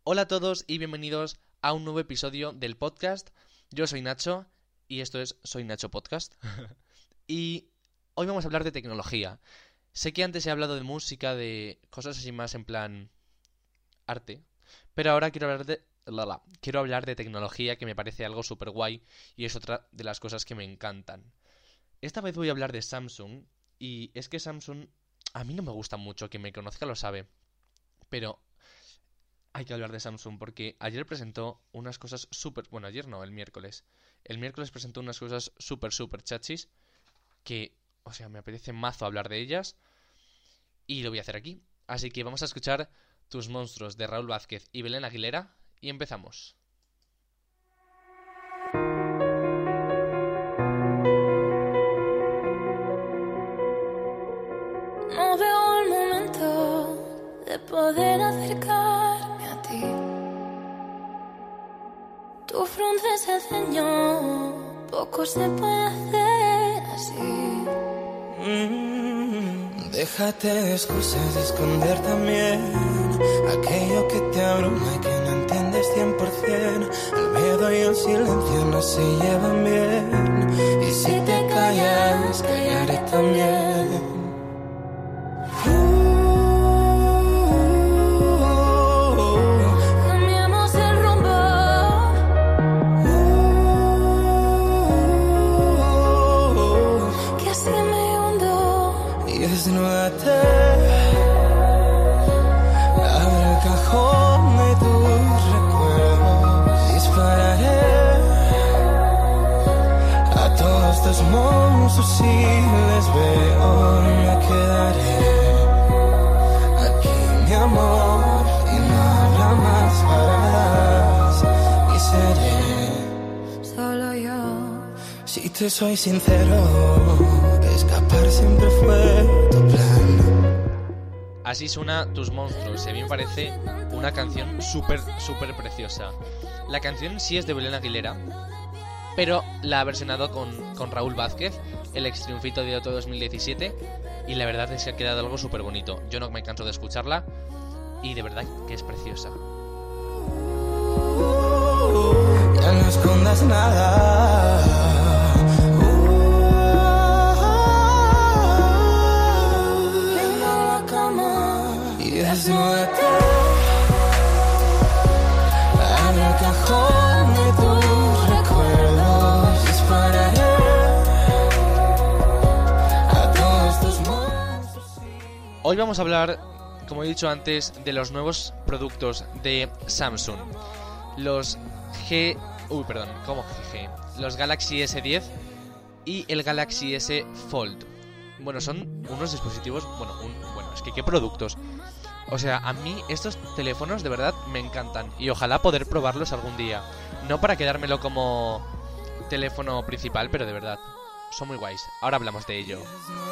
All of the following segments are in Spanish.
Hola a todos y bienvenidos a un nuevo episodio del podcast. Yo soy Nacho y esto es Soy Nacho Podcast. Y hoy vamos a hablar de tecnología. Sé que antes he hablado de música, de cosas así más en plan arte, pero ahora quiero hablar de tecnología, que me parece algo súper guay y es otra de las cosas que me encantan. Esta vez voy a hablar de Samsung y es que Samsung a mí no me gusta mucho, quien me conozca lo sabe, pero hay que hablar de Samsung porque ayer presentó unas cosas súper... Bueno, ayer no, el miércoles. El miércoles presentó unas cosas súper chachis que, o sea, me apetece mazo hablar de ellas y lo voy a hacer aquí. Así que vamos a escuchar Tus monstruos de Raúl Vázquez y Belén Aguilera y empezamos. No veo el momento de poder acercarme a ti. Tú frunces el ceño, poco se puede hacer así. Déjate de excusas de esconder también aquello que te abruma y que no entiendes 100%. El miedo y el silencio no se llevan bien, y si te callas, callaré también. Cambiamos el rumbo. Que así me hundo. Y desnúdate, abre el cajón de tus recuerdos. Dispararé a todos tus monstruos si les veo. Me quedaré aquí, mi amor, y no habrá más paradas. Y seré Solo yo. Si te soy sincero, escapar siempre fue tu plan. Así suena Tus monstruos y a mí me parece una canción súper preciosa. La canción sí es de Belén Aguilera, pero la ha versionado con Raúl Vázquez, el ex triunfito de Otto 2017, y la verdad es que ha quedado algo súper bonito. Yo no me canso de escucharla y de verdad que es preciosa. Ya no escondas nada. Ven a la cama. Y desnúdate, abre el cajón de tus recuerdos. Dispararé a todos tus monstruos. Hoy vamos a hablar, como he dicho antes, de los nuevos productos de Samsung. Los los Galaxy S10 y el Galaxy S Fold. Bueno, son unos dispositivos... es que qué productos. O sea, a mí estos teléfonos de verdad me encantan y ojalá poder probarlos algún día. No para quedármelo como teléfono principal, pero de verdad, son muy guays. Ahora hablamos de ello.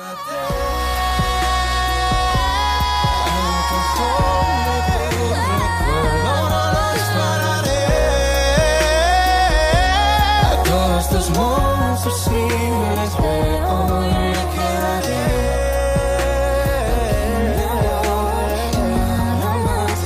A todos tus monstruos si les veo, me quedaré. Nada más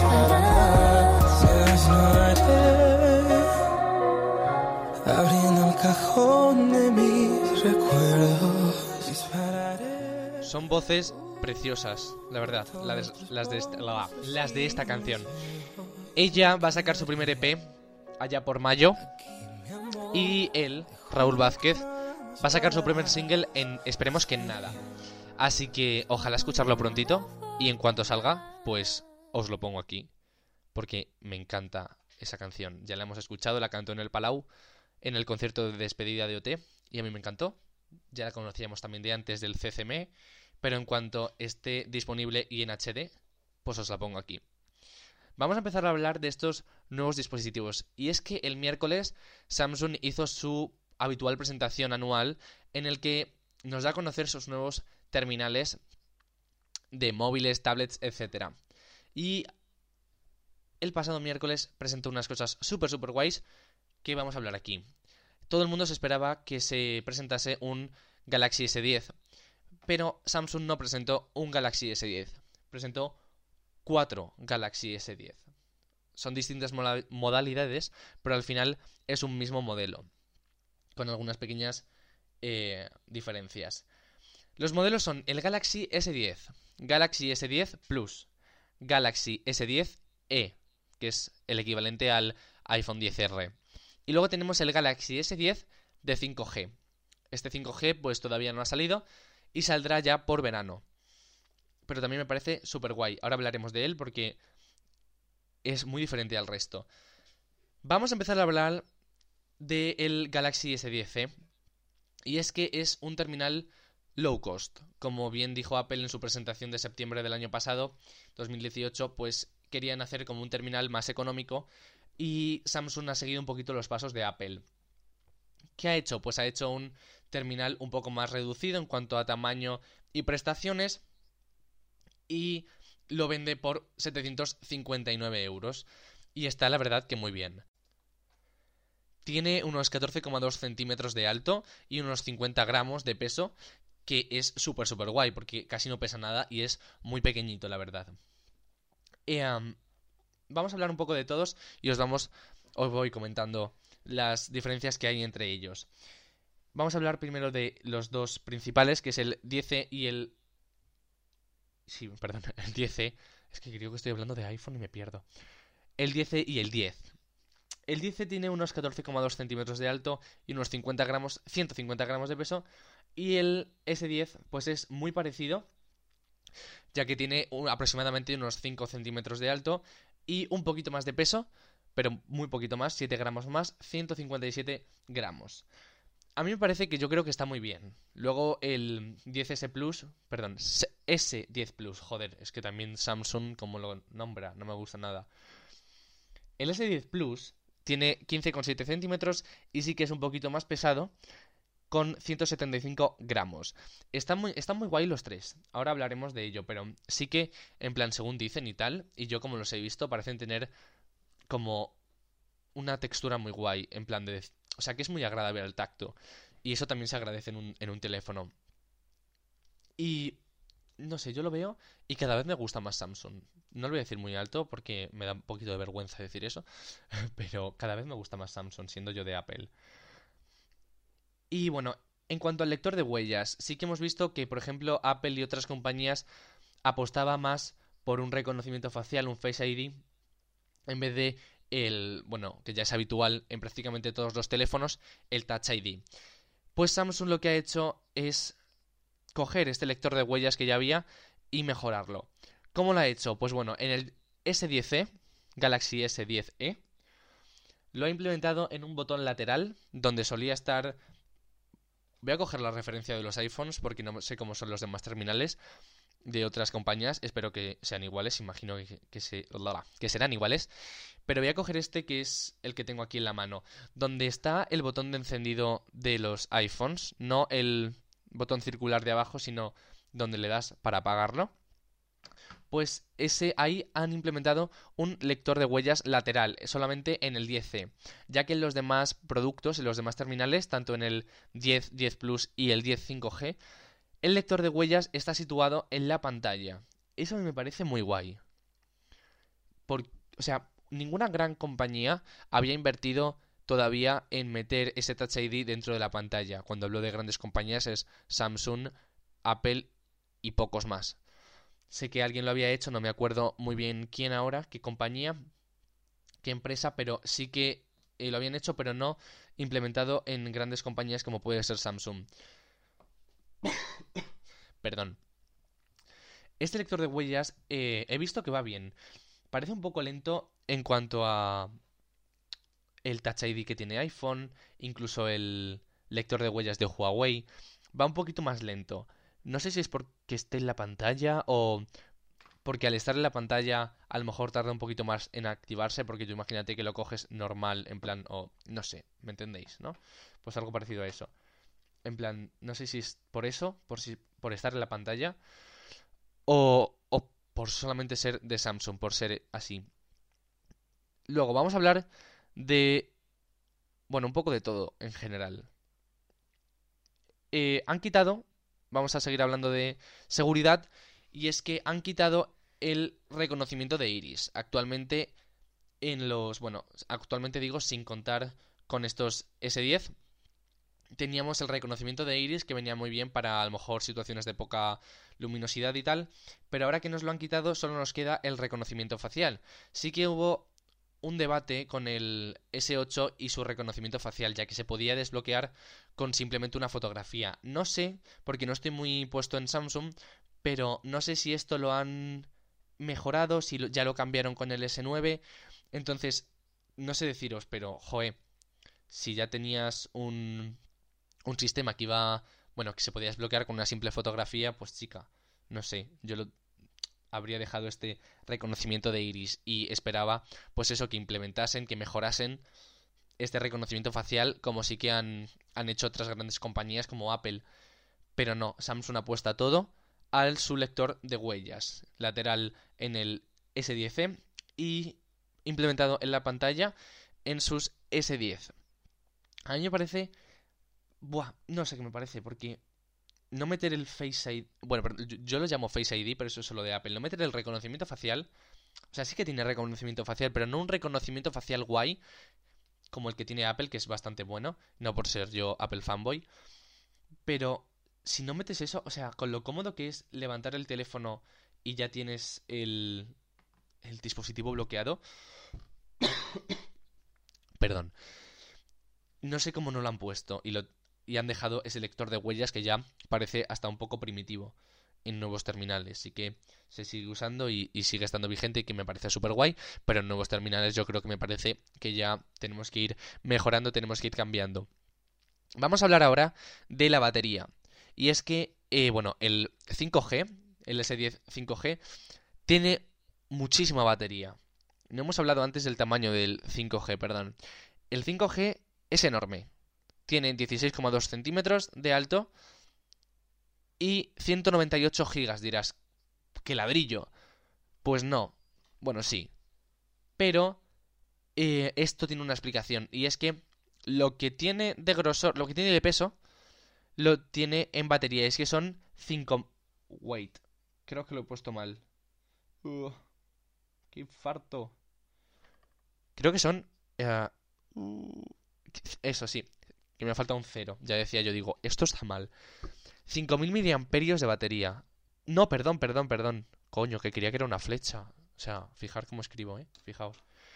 desnúdate, abriendo el cajón de mis recuerdos. Dispararé. Son voces preciosas, la verdad, las de esta canción. Ella va a sacar su primer EP allá por mayo y él, Raúl Vázquez, va a sacar su primer single esperemos que en nada. Así que ojalá escucharlo prontito y en cuanto salga, pues os lo pongo aquí porque me encanta esa canción. Ya la hemos escuchado, la cantó en el Palau en el concierto de despedida de OT y a mí me encantó. Ya la conocíamos también de antes del CCM, pero en cuanto esté disponible y en HD, pues os la pongo aquí. Vamos a empezar a hablar de estos nuevos dispositivos. Y es que el miércoles Samsung hizo su habitual presentación anual en el que nos da a conocer sus nuevos terminales de móviles, tablets, etc. Y el pasado miércoles presentó unas cosas súper guays que vamos a hablar aquí. Todo el mundo se esperaba que se presentase un Galaxy S10, pero Samsung no presentó un Galaxy S10, presentó 4 Galaxy S10. son distintas modalidades, pero al final es un mismo modelo, con algunas pequeñas diferencias. Los modelos son el Galaxy S10, Galaxy S10 Plus, Galaxy S10e, que es el equivalente al iPhone XR. Y luego tenemos el Galaxy S10 de 5G. Este 5G pues todavía no ha salido y saldrá ya por verano. Pero también me parece súper guay. Ahora hablaremos de él porque es muy diferente al resto. Vamos a empezar a hablar del Galaxy S10e. Y es que es un terminal low cost. Como bien dijo Apple en su presentación de septiembre del año pasado, 2018, pues querían hacer como un terminal más económico y Samsung ha seguido un poquito los pasos de Apple. ¿Qué ha hecho? Pues ha hecho un terminal un poco más reducido en cuanto a tamaño y prestaciones y lo vende por 759 euros. Y está la verdad que muy bien. Tiene unos 14,2 centímetros de alto y unos 50 gramos de peso, que es súper guay porque casi no pesa nada y es muy pequeñito, la verdad. Vamos a hablar un poco de todos y os voy comentando las diferencias que hay entre ellos. Vamos a hablar primero de los dos principales, que es el 10e y el... Sí, perdón, el 10e. Es que creo que estoy hablando de iPhone y me pierdo. El 10e y el 10. El 10 tiene unos 14,2 centímetros de alto y unos 150 gramos de peso. Y el S10 pues es muy parecido, ya que tiene aproximadamente unos 5 centímetros de alto y un poquito más de peso, pero muy poquito más, 7 gramos más, 157 gramos. A mí me parece que yo creo que está muy bien. Luego el 10S Plus, perdón, S10 Plus, joder, es que también Samsung como lo nombra, no me gusta nada. El S10 Plus tiene 15,7 centímetros y sí que es un poquito más pesado, con 175 gramos. Están muy guay los tres. Ahora hablaremos de ello, pero sí que, en plan, según dicen y tal, y yo como los he visto, parecen tener como una textura muy guay, en plan de... O sea, que es muy agradable al tacto. Y eso también se agradece en un teléfono. Y... no sé, yo lo veo y cada vez me gusta más Samsung. No lo voy a decir muy alto porque me da un poquito de vergüenza decir eso, pero cada vez me gusta más Samsung, siendo yo de Apple. Y bueno, en cuanto al lector de huellas, sí que hemos visto que, por ejemplo, Apple y otras compañías apostaba más por un reconocimiento facial, un Face ID, en vez de bueno, que ya es habitual en prácticamente todos los teléfonos, el Touch ID. Pues Samsung lo que ha hecho es coger este lector de huellas que ya había y mejorarlo. ¿Cómo lo ha hecho? Pues bueno, en el S10e, Galaxy S10e, lo ha implementado en un botón lateral donde solía estar... Voy a coger la referencia de los iPhones porque no sé cómo son los demás terminales de otras compañías. Espero que sean iguales, imagino que serán iguales. Pero voy a coger este que es el que tengo aquí en la mano, donde está el botón de encendido de los iPhones, no el botón circular de abajo, sino donde le das para apagarlo. Pues ahí han implementado un lector de huellas lateral, solamente en el 10C, ya que en los demás productos, en los demás terminales, tanto en el 10, 10 Plus y el 10 5G, el lector de huellas está situado en la pantalla. Eso me parece muy guay. O sea, ninguna gran compañía había invertido todavía en meter ese Touch ID dentro de la pantalla. Cuando hablo de grandes compañías es Samsung, Apple y pocos más. Sé que alguien lo había hecho, no me acuerdo muy bien quién ahora, qué compañía, qué empresa, pero sí que lo habían hecho, pero no implementado en grandes compañías como puede ser Samsung. Perdón. Este lector de huellas he visto que va bien. Parece un poco lento en cuanto a el Touch ID que tiene iPhone, incluso el lector de huellas de Huawei. Va un poquito más lento. No sé si es porque esté en la pantalla o porque al estar en la pantalla a lo mejor tarda un poquito más en activarse, porque tú imagínate que lo coges normal, en plan, o no sé, ¿me entendéis, no? Pues algo parecido a eso. En plan, no sé si es por eso, por estar en la pantalla, o por solamente ser de Samsung, por ser así. Luego vamos a hablar de, bueno, un poco de todo en general. Han quitado... Vamos a seguir hablando de seguridad y es que han quitado el reconocimiento de iris. Actualmente actualmente digo, sin contar con estos S10, teníamos el reconocimiento de iris, que venía muy bien para a lo mejor situaciones de poca luminosidad y tal, pero ahora que nos lo han quitado solo nos queda el reconocimiento facial. Sí que hubo un debate con el S8 y su reconocimiento facial, ya que se podía desbloquear con simplemente una fotografía. No sé, porque no estoy muy puesto en Samsung, pero no sé si esto lo han mejorado, si ya lo cambiaron con el S9. Entonces, no sé deciros, pero, si ya tenías un sistema que que se podía desbloquear con una simple fotografía, pues chica, no sé, habría dejado este reconocimiento de iris y esperaba, pues eso, que implementasen, que mejorasen este reconocimiento facial, como sí que han hecho otras grandes compañías como Apple. Pero no, Samsung apuesta todo al su lector de huellas lateral en el S10e y implementado en la pantalla en sus S10. A mí me parece... no sé qué me parece, porque no meter el Face ID... Bueno, yo lo llamo Face ID, pero eso es solo de Apple. No meter el reconocimiento facial... O sea, sí que tiene reconocimiento facial, pero no un reconocimiento facial guay como el que tiene Apple, que es bastante bueno. No por ser yo Apple fanboy. Pero si no metes eso, o sea, con lo cómodo que es levantar el teléfono y ya tienes el dispositivo bloqueado... Perdón. No sé cómo no lo han puesto y han dejado ese lector de huellas que ya parece hasta un poco primitivo en nuevos terminales. Sí que se sigue usando y sigue estando vigente y que me parece súper guay, pero en nuevos terminales yo creo que me parece que ya tenemos que ir mejorando, tenemos que ir cambiando. Vamos a hablar ahora de la batería. Y es que, el 5G, el S10 5G, tiene muchísima batería. No hemos hablado antes del tamaño del 5G, perdón. El 5G es enorme. Tiene 16,2 centímetros de alto y 198 gigas. Dirás, ¿qué ladrillo? Pues no. Bueno, sí. Pero esto tiene una explicación. Y es que lo que tiene de grosor, lo que tiene de peso, lo tiene en batería. Es que son 5... Wait. Creo que lo he puesto mal. ¡Qué infarto! Creo que son... Eso sí, que me falta un 0. Ya decía yo, digo, esto está mal. 5000 miliamperios de batería. No, perdón. Coño, que quería que era una flecha. O sea, fijar cómo escribo, fijaos.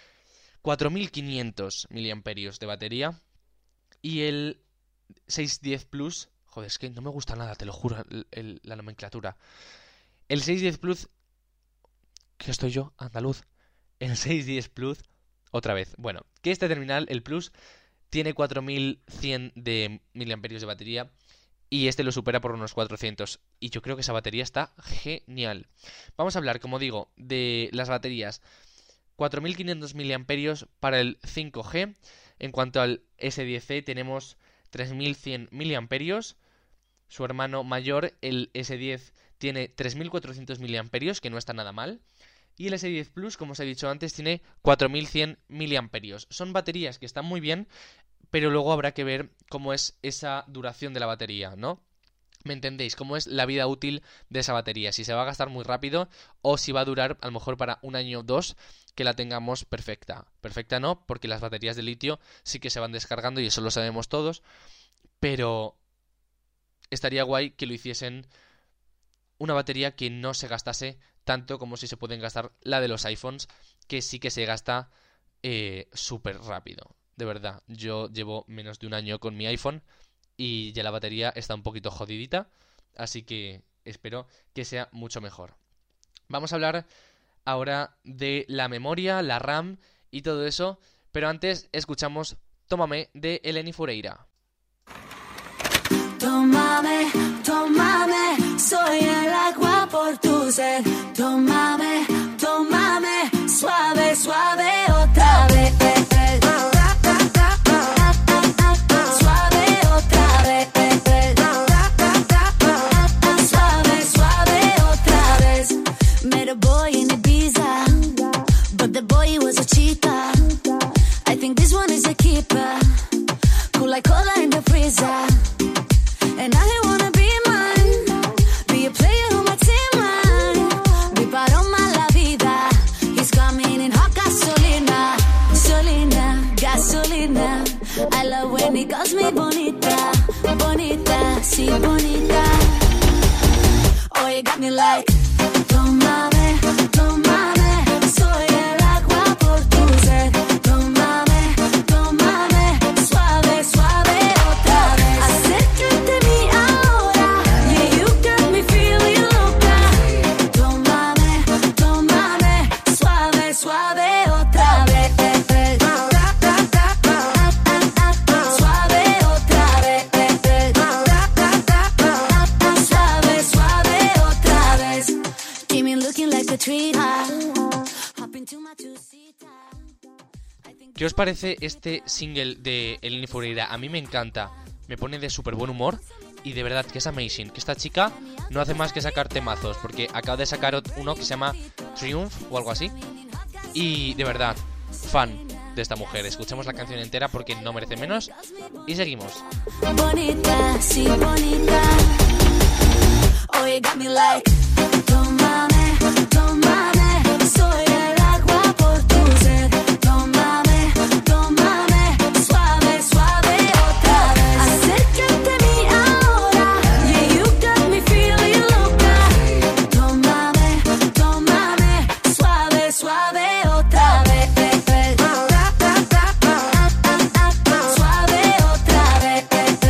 4500 miliamperios de batería. Y el 610 Plus... Joder, es que no me gusta nada, te lo juro, la nomenclatura. El 610 Plus... ¿Qué estoy yo? Andaluz. El 610 Plus... Otra vez. Bueno, que este terminal, el Plus, tiene 4100 de miliamperios de batería y este lo supera por unos 400. Y yo creo que esa batería está genial. Vamos a hablar, como digo, de las baterías. 4500 miliamperios para el 5G. En cuanto al S10e tenemos 3100 miliamperios. Su hermano mayor, el S10, tiene 3400 miliamperios, que no está nada mal. Y el S10 Plus, como os he dicho antes, tiene 4100 miliamperios. Son baterías que están muy bien, pero luego habrá que ver cómo es esa duración de la batería, ¿no? ¿Me entendéis? ¿Cómo es la vida útil de esa batería? Si se va a gastar muy rápido o si va a durar a lo mejor para un año o dos que la tengamos perfecta. Perfecta no, porque las baterías de litio sí que se van descargando y eso lo sabemos todos, pero estaría guay que lo hiciesen una batería que no se gastase tanto como si se pueden gastar la de los iPhones, que sí que se gasta súper rápido. De verdad, yo llevo menos de un año con mi iPhone y ya la batería está un poquito jodidita, así que espero que sea mucho mejor. Vamos a hablar ahora de la memoria, la RAM y todo eso, pero antes escuchamos Tómame de Eleni Foureira. Tómame, tómame, soy el agua por tu sed. Tómame, tómame, suave, suave otra vez. Suave otra vez. Suave, suave otra vez. Met a boy in Ibiza, but the boy was a cheater. I think this one is a keeper. Cool like cola in the freezer. And I didn't wanna be mine, be a player on my team, man. Mi paró la vida, he's coming in hot gasolina. I love when he calls me bonita, bonita, sí, bonita. Oh, you got me like, tómame, tómame, soy el agua por tu sed. Tómame, tómame, suave, suave otra vez. Acércate a mí ahora, yeah, you got me feeling loca. Tómame, tómame, suave, suave otra vez. Suave otra vez. Suave, suave otra vez. Keep me looking like a treat. Hop into my two-seater. ¿Qué os parece este single de Eleni Foureira? A mí me encanta, me pone de súper buen humor y de verdad que es amazing. Que esta chica no hace más que sacar temazos, porque acaba de sacar uno que se llama Triumph o algo así. Y de verdad, fan de esta mujer. Escuchemos la canción entera porque no merece menos. Y seguimos. Bonita, sí, bonita. Oh, you got me like, tómame, tómame, soy el agua por tu sed. Tómame, tómame, suave, suave otra vez. Acércate a mí ahora, yeah, you got me feeling loca. Tómame, tómame, suave, suave otra vez. Suave otra vez.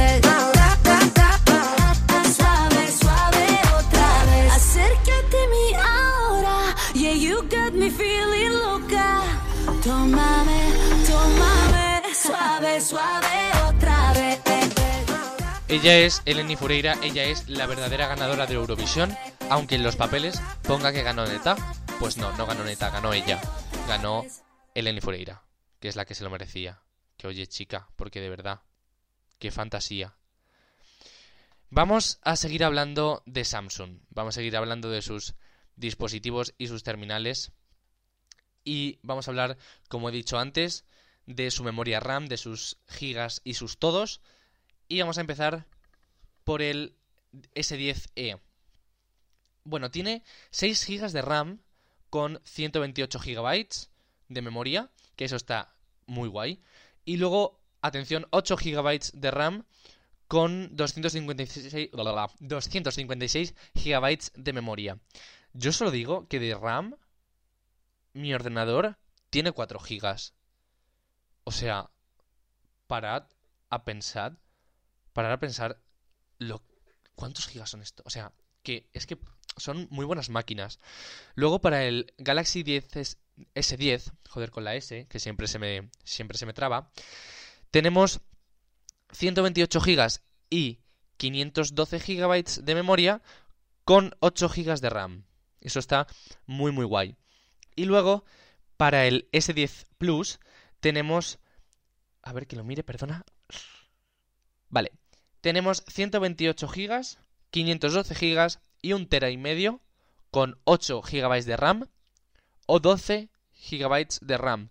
Suave, suave otra vez. Acércate a mí ahora, yeah, you got me feeling loca. Tómame, tómame, suave, suave otra vez. Ella es Eleni Foureira, ella es la verdadera ganadora de Eurovisión, aunque en los papeles ponga que ganó Neta. Pues no, no ganó Neta, ganó ella. Ganó Eleni Foureira, que es la que se lo merecía. Que oye, chica, porque de verdad, qué fantasía. Vamos a seguir hablando de Samsung, vamos a seguir hablando de sus dispositivos y sus terminales. Y vamos a hablar, como he dicho antes, de su memoria RAM, de sus gigas y sus todos. Y vamos a empezar por el S10e. Bueno, tiene 6 GB de RAM con 128 GB de memoria, que eso está muy guay. Y luego, atención, 8 GB de RAM con 256 GB de memoria. Yo solo digo que de RAM, mi ordenador tiene 4 GB. O sea, parad a pensar ¿cuántos gigas son esto? O sea, que es que son muy buenas máquinas. Luego para el Galaxy S10, joder con la S, que siempre se me traba, tenemos 128 gigas y 512 gigabytes de memoria con 8 gigas de RAM. Eso está muy muy guay. Y luego para el S10 Plus tenemos, a ver que lo mire, perdona. Vale, tenemos 128 gigas, 512 gigas y 1,5 TB con 8 GB de RAM o 12 GB de RAM.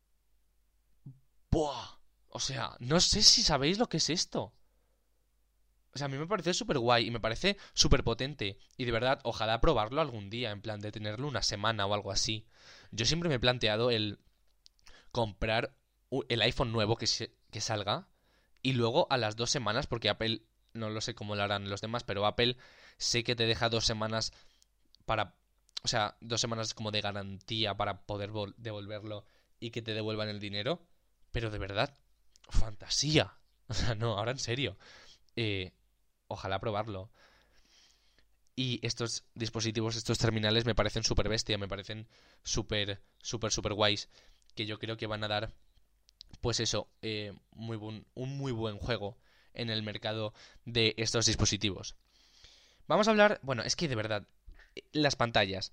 ¡Buah! O sea, no sé si sabéis lo que es esto. O sea, a mí me parece súper guay y me parece súper potente. Y de verdad, ojalá probarlo algún día, en plan de tenerlo una semana o algo así. Yo siempre me he planteado el comprar el iPhone nuevo que salga y luego a las 2 semanas, porque Apple, no lo sé cómo lo harán los demás, pero Apple sé que te deja 2 semanas para... O sea, 2 semanas como de garantía para poder devolverlo y que te devuelvan el dinero. Pero de verdad, fantasía. O sea, no, ahora en serio. Ojalá probarlo. Y estos dispositivos, estos terminales me parecen súper bestia, me parecen súper guays. Que yo creo que van a dar, pues eso, un muy buen juego en el mercado de estos dispositivos. Vamos a hablar, bueno, es que de verdad, las pantallas.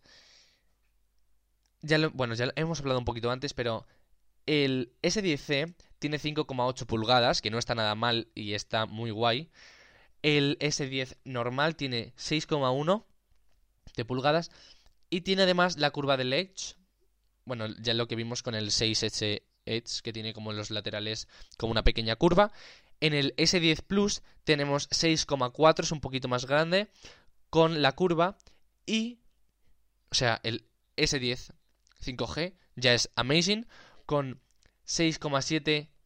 Ya hemos hablado un poquito antes, pero el S10C tiene 5,8 pulgadas, que no está nada mal y está muy guay. El S10 normal tiene 6,1 de pulgadas y tiene además la curva del Edge. Bueno, ya lo que vimos con el 6H Edge, que tiene como en los laterales como una pequeña curva. En el S10 Plus tenemos 6,4, es un poquito más grande, con la curva. Y, o sea, el S10 5G ya es amazing, con 6,7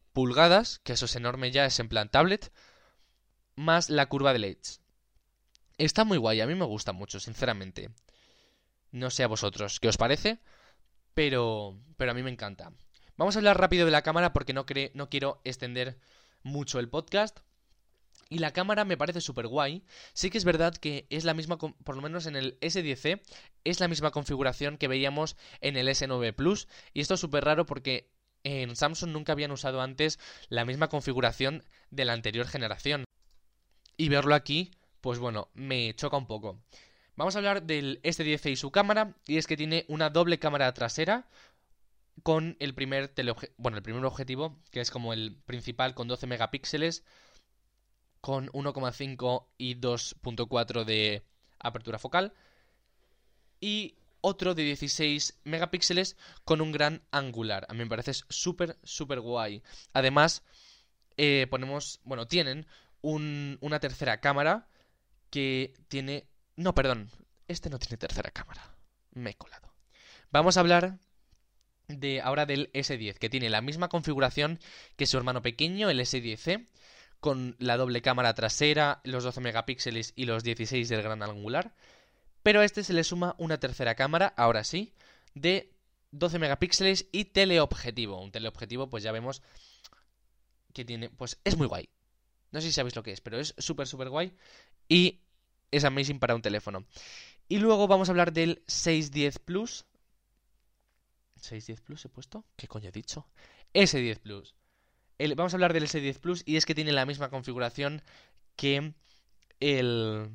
pulgadas, que eso es enorme ya, es en plan tablet, más la curva de LEDs. Está muy guay, a mí me gusta mucho, sinceramente. No sé a vosotros qué os parece, pero a mí me encanta. Vamos a hablar rápido de la cámara porque no quiero extender mucho el podcast. Y la cámara me parece súper guay. Sí que es verdad que es la misma, por lo menos en el S10e, es la misma configuración que veíamos en el S9 Plus. Y esto es súper raro porque en Samsung nunca habían usado antes la misma configuración de la anterior generación. Y verlo aquí, pues bueno, me choca un poco. Vamos a hablar del S10e y su cámara. Y es que tiene una doble cámara trasera con el primer objetivo, que es como el principal, con 12 megapíxeles, con 1,5 y 2,4 de apertura focal, y otro de 16 megapíxeles con un gran angular. A mí me parece súper, súper guay. Además, tienen una tercera cámara que tiene... No, perdón, este no tiene tercera cámara. Me he colado. Vamos a hablar ahora del S10, que tiene la misma configuración que su hermano pequeño, el S10e, con la doble cámara trasera, los 12 megapíxeles y los 16 del gran angular. Pero a este se le suma una tercera cámara, ahora sí, de 12 megapíxeles y teleobjetivo. Un teleobjetivo, pues ya vemos que tiene... Pues es muy guay. No sé si sabéis lo que es, pero es súper, súper guay. Y es amazing para un teléfono. Y luego vamos a hablar del 610 Plus. ¿610 Plus he puesto? ¿Qué coño he dicho? S10 Plus. Vamos a hablar del S10 Plus y es que tiene la misma configuración que el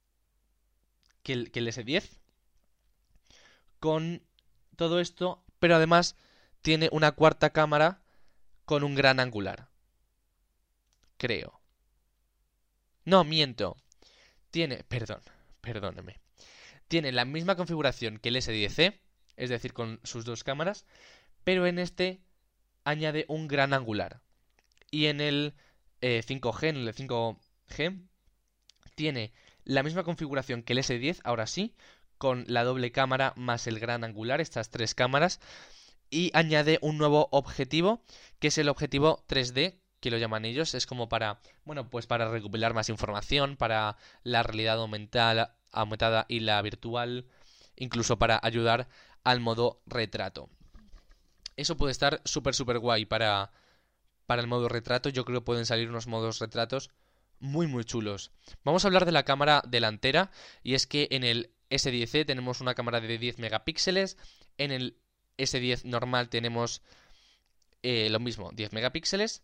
S10. Con todo esto, pero además tiene una cuarta cámara con un gran angular. Creo. No, miento. Perdóneme. Tiene la misma configuración que el S10e, es decir, con sus dos cámaras, pero en este añade un gran angular. Y en el 5G, en el 5G, tiene la misma configuración que el S10, ahora sí, con la doble cámara más el gran angular, estas tres cámaras, y añade un nuevo objetivo, que es el objetivo 3D, que lo llaman ellos. Es como para recopilar más información, para la realidad aumentada y la virtual, incluso para ayudar al modo retrato. Eso puede estar súper, súper guay para el modo retrato. Yo creo que pueden salir unos modos retratos muy, muy chulos. Vamos a hablar de la cámara delantera, y es que en el S10e tenemos una cámara de 10 megapíxeles, en el S10 normal tenemos lo mismo, 10 megapíxeles,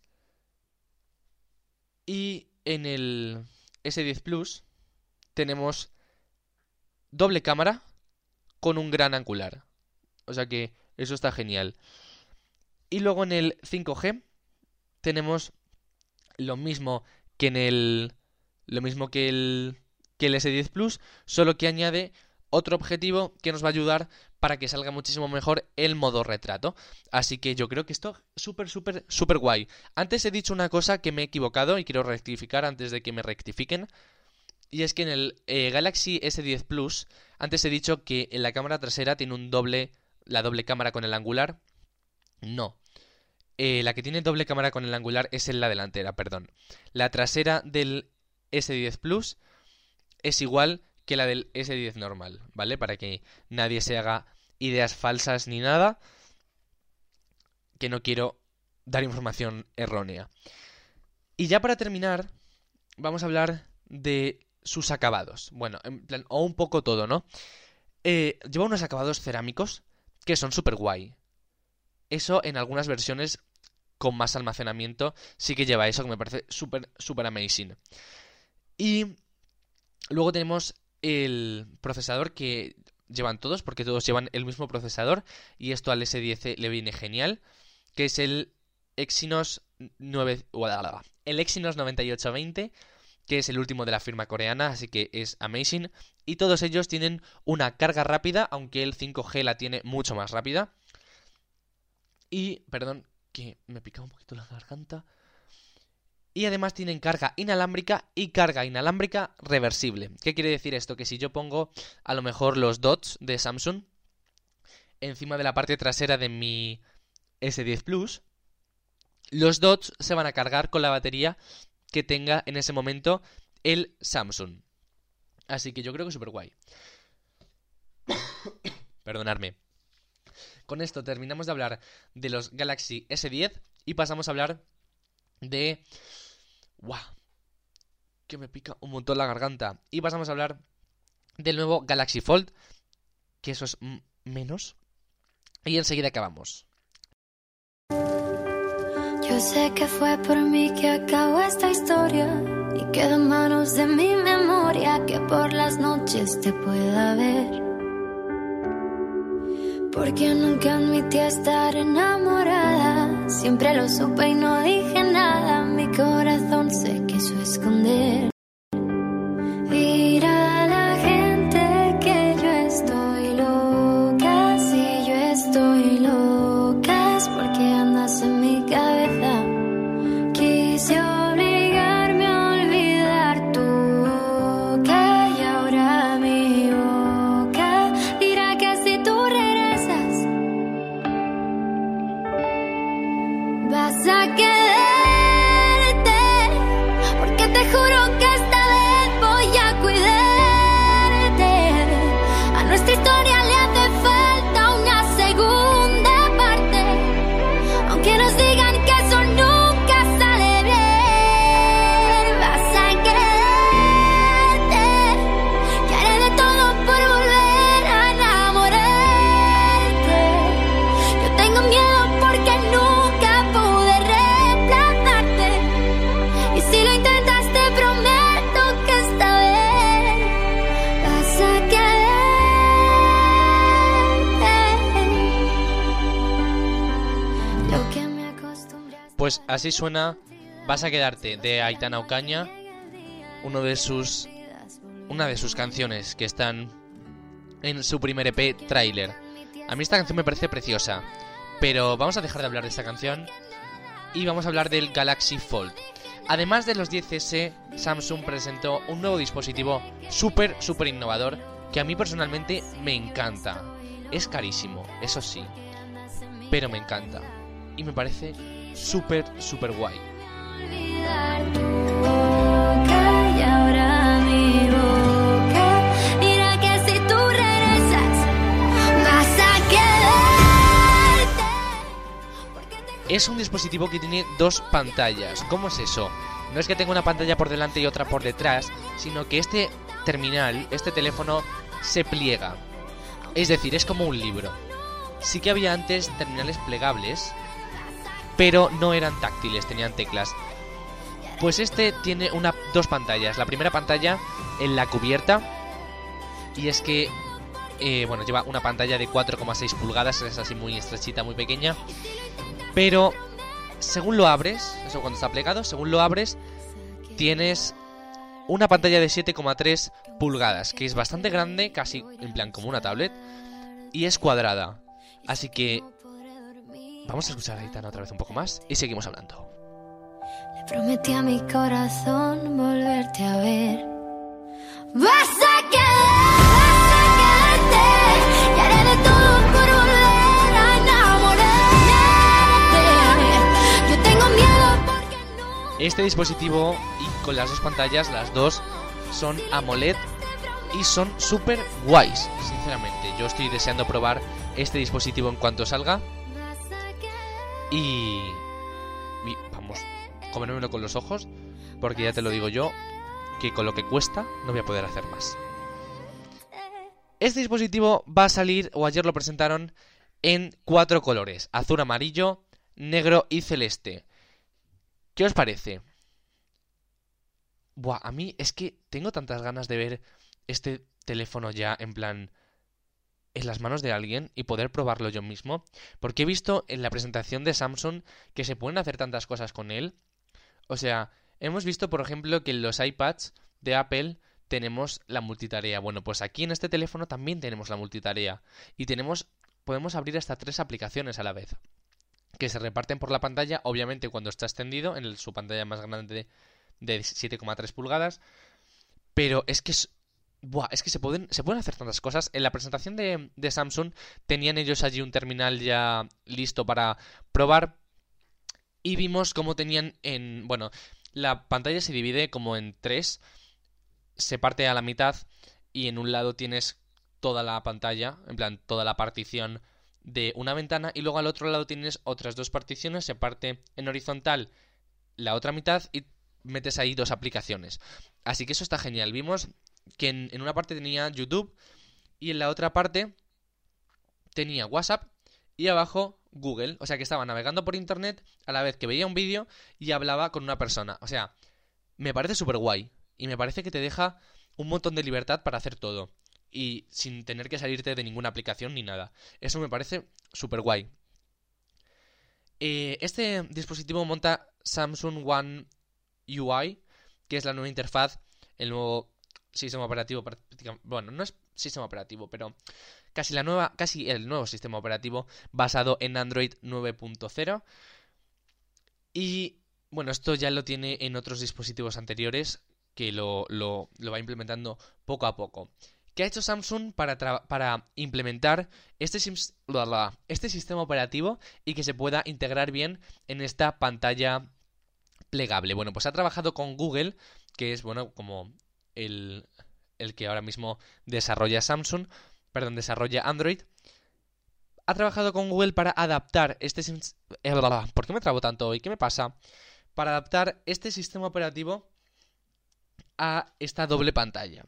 y en el S10 Plus tenemos doble cámara con un gran angular. O sea que eso está genial. Y luego en el 5G tenemos lo mismo que el S10 Plus, solo que añade otro objetivo que nos va a ayudar para que salga muchísimo mejor el modo retrato. Así que yo creo que esto es súper, súper, súper guay. Antes he dicho una cosa que me he equivocado y quiero rectificar antes de que me rectifiquen. Y es que en el Galaxy S10 Plus, antes he dicho que en la cámara trasera tiene la doble cámara con el angular. No. La que tiene doble cámara con el angular es en la delantera, perdón. La trasera del S10 Plus es igual que la del S10 normal, ¿vale? Para que nadie se haga ideas falsas ni nada, que no quiero dar información errónea. Y ya para terminar, vamos a hablar de sus acabados. Bueno, en plan, o un poco todo, ¿no? Lleva unos acabados cerámicos que son súper guay. Eso en algunas versiones con más almacenamiento sí que lleva eso, que me parece súper, súper amazing. Y luego tenemos el procesador que llevan todos, porque todos llevan el mismo procesador, y esto al S10 le viene genial, que es el Exynos 9820, que es el último de la firma coreana, así que es amazing. Y todos ellos tienen una carga rápida, aunque el 5G la tiene mucho más rápida. Y, perdón, que me pica un poquito la garganta. Y además tienen carga inalámbrica y carga inalámbrica reversible. ¿Qué quiere decir esto? Que si yo pongo a lo mejor los dots de Samsung encima de la parte trasera de mi S10 Plus, los dots se van a cargar con la batería que tenga en ese momento el Samsung. Así que yo creo que es súper guay. Perdonadme. Con esto terminamos de hablar de los Galaxy S10 y pasamos a hablar de... ¡Guau! Que me pica un montón la garganta. Y pasamos a hablar del nuevo Galaxy Fold, que eso es menos. Y enseguida acabamos. Yo sé que fue por mí que acabó esta historia y queda en manos de mi memoria que por las noches te pueda ver. Porque nunca admití estar enamorada, siempre lo supe y no dije nada, mi corazón se quiso esconder. Dirá la gente que yo estoy loca, si yo estoy loca es porque andas en mi cabeza. Quise obligarme a olvidar tu boca y ahora mi boca dirá que si tú regresas vas a quedarte, porque te juro que esta vez voy a cuidarte. A nuestra historia le hace falta una segunda parte, aunque nos digan que eso nunca sale bien. Vas a quedarte y haré de todo por volver a enamorarte. Yo tengo miedo porque nunca pude reemplazarte, y si lo intentas te prometo que esta vez vas a quedarte. Lo que me acostumbré a... Pues así suena Vas a quedarte de Aitana Ocaña, una de sus canciones que están en su primer EP Trailer. A mí esta canción me parece preciosa, pero vamos a dejar de hablar de esta canción y vamos a hablar del Galaxy Fold. Además de los 10S, Samsung presentó un nuevo dispositivo súper innovador que a mí personalmente me encanta. Es carísimo, eso sí, pero me encanta y me parece súper guay. Olvidar tu boca y ahora mi boca dirá que si tú regresas vas a quedarte. Es un dispositivo que tiene dos pantallas. ¿Cómo es eso? No es que tenga una pantalla por delante y otra por detrás, sino que este terminal, este teléfono, se pliega. Es decir, es como un libro. Sí que había antes terminales plegables, pero no eran táctiles, tenían teclas. Pues este tiene dos pantallas. La primera pantalla en la cubierta, y es que lleva una pantalla de 4,6 pulgadas, es así muy estrechita, muy pequeña. Pero según lo abres, eso cuando está plegado, según lo abres, tienes una pantalla de 7,3 pulgadas, que es bastante grande, casi en plan como una tablet, y es cuadrada. Así que vamos a escuchar a Aitana otra vez un poco más y seguimos hablando. Le prometí a mi corazón volverte a ver. Vas a quedarte y haré de todo por volver a enamorarte. Yo tengo miedo porque no... Este dispositivo, y con las dos pantallas, las dos son AMOLED y son súper guays, sinceramente. Yo estoy deseando probar este dispositivo en cuanto salga. Y vamos, comérmelo con los ojos, porque ya te lo digo yo, que con lo que cuesta no voy a poder hacer más. Este dispositivo va a salir, o ayer lo presentaron, en 4 colores: azul, amarillo, negro y celeste. ¿Qué os parece? Buah, a mí es que tengo tantas ganas de ver este teléfono ya en plan en las manos de alguien y poder probarlo yo mismo, porque he visto en la presentación de Samsung que se pueden hacer tantas cosas con él. O sea, hemos visto por ejemplo que en los iPads de Apple tenemos la multitarea. Bueno, pues aquí en este teléfono también tenemos la multitarea y podemos abrir hasta 3 aplicaciones a la vez, que se reparten por la pantalla, obviamente cuando está extendido en su pantalla más grande de 7,3 pulgadas, pero es que se pueden hacer tantas cosas. En la presentación de Samsung tenían ellos allí un terminal ya listo para probar Y vimos cómo tenían bueno, la pantalla se divide como en 3, se parte a la mitad y en un lado tienes toda la pantalla, en plan, toda la partición de una ventana, y luego al otro lado tienes otras 2 particiones, se parte en horizontal la otra mitad y metes ahí 2 aplicaciones. Así que eso está genial. Vimos que en una parte tenía YouTube y en la otra parte tenía WhatsApp y abajo Google. O sea que estaba navegando por internet a la vez que veía un vídeo y hablaba con una persona. O sea, me parece súper guay y me parece que te deja un montón de libertad para hacer todo y sin tener que salirte de ninguna aplicación ni nada. Eso me parece súper guay. Este dispositivo monta Samsung One UI, que es la nueva interfaz, el nuevo sistema operativo. Bueno, no es sistema operativo, pero casi el nuevo sistema operativo basado en Android 9.0. Y bueno, esto ya lo tiene en otros dispositivos anteriores, que lo va implementando poco a poco. ¿Qué ha hecho Samsung para implementar este sistema operativo y que se pueda integrar bien en esta pantalla plegable? Bueno, pues ha trabajado con Google, que es, bueno, como el que ahora mismo desarrolla Android. Ha trabajado con Google para adaptar ¿por qué me trabo tanto hoy? ¿Qué me pasa? Para adaptar este sistema operativo a esta doble pantalla.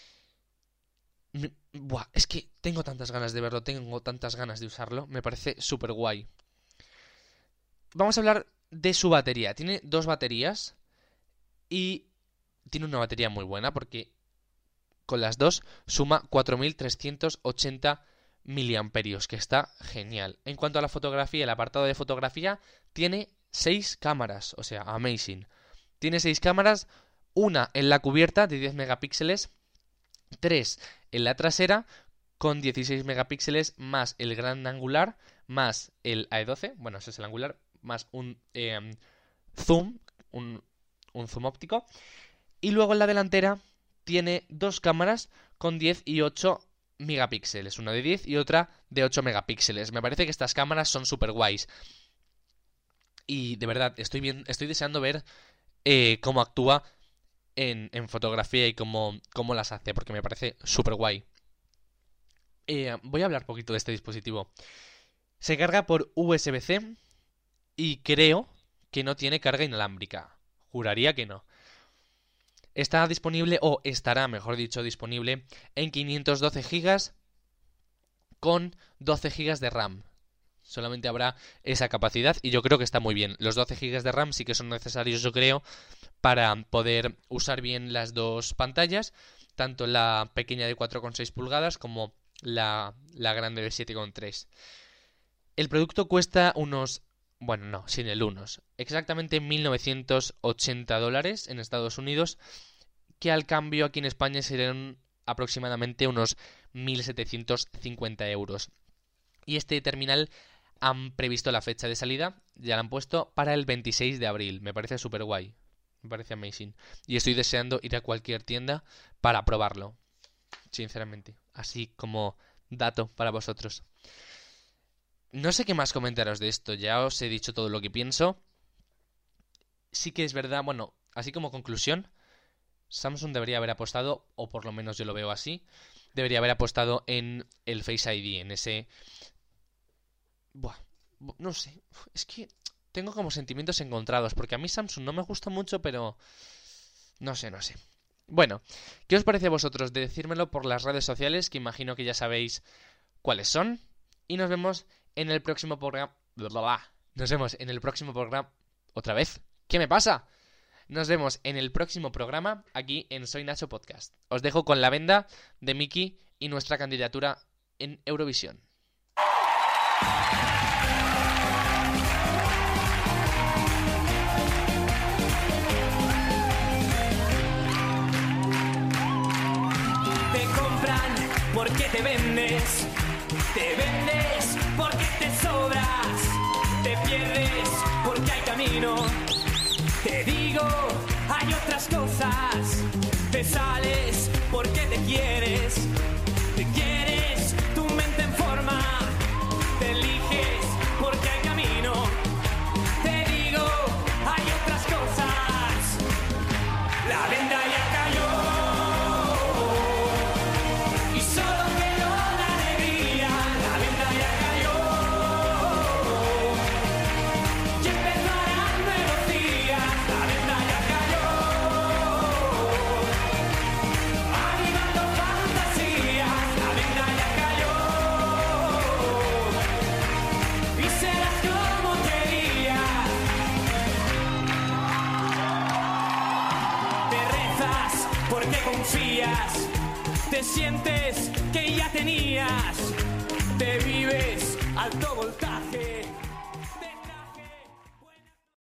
Buah, es que tengo tantas ganas de verlo, tengo tantas ganas de usarlo, me parece súper guay. Vamos a hablar de su batería. Tiene 2 baterías y tiene una batería muy buena porque con las 2 suma 4.380 miliamperios, que está genial. En cuanto a la fotografía, el apartado de fotografía tiene 6 cámaras, o sea, amazing. Tiene 6 cámaras, una en la cubierta de 10 megapíxeles, 3 en la trasera con 16 megapíxeles, más el gran angular, más el AE12, bueno, ese es el angular, más un zoom, un zoom óptico. Y luego en la delantera tiene 2 cámaras con 10 y 8 megapíxeles, una de 10 y otra de 8 megapíxeles. Me parece que estas cámaras son súper guays. Y de verdad, estoy deseando ver cómo actúa en fotografía y cómo las hace, porque me parece súper guay. Voy a hablar un poquito de este dispositivo. Se carga por USB-C y creo que no tiene carga inalámbrica. Juraría que no. Está disponible, o estará, mejor dicho, disponible en 512 GB con 12 GB de RAM. Solamente habrá esa capacidad y yo creo que está muy bien. Los 12 GB de RAM sí que son necesarios, yo creo, para poder usar bien las 2 pantallas, tanto la pequeña de 4,6 pulgadas como la grande de 7,3. El producto cuesta unos... Bueno, no, sin el unos. Exactamente $1.980 en Estados Unidos, que al cambio aquí en España serían aproximadamente unos 1.750 euros. Y este terminal han previsto la fecha de salida, ya la han puesto para el 26 de abril. Me parece súper guay. Me parece amazing. Y estoy deseando ir a cualquier tienda para probarlo. Sinceramente. Así como dato para vosotros. No sé qué más comentaros de esto. Ya os he dicho todo lo que pienso. Sí que es verdad, bueno, así como conclusión, Samsung debería haber apostado, o por lo menos yo lo veo así, debería haber apostado en el Face ID, en ese... Buah, no sé. Es que tengo como sentimientos encontrados, porque a mí Samsung no me gusta mucho, pero... No sé. Bueno, ¿qué os parece a vosotros? De decírmelo por las redes sociales, que imagino que ya sabéis cuáles son. Y nos vemos en el próximo programa... Nos vemos en el próximo programa... ¿Otra vez? ¿Qué me pasa? Nos vemos en el próximo programa, aquí en Soy Nacho Podcast. Os dejo con La Venda de Miki y nuestra candidatura en Eurovisión. Porque te vendes porque te sobras, te pierdes porque hay camino, te digo, hay otras cosas, te sales porque te quieres, tu mente en forma, te eliges porque hay camino, te digo, porque confías, te sientes que ya tenías, te vives alto voltaje.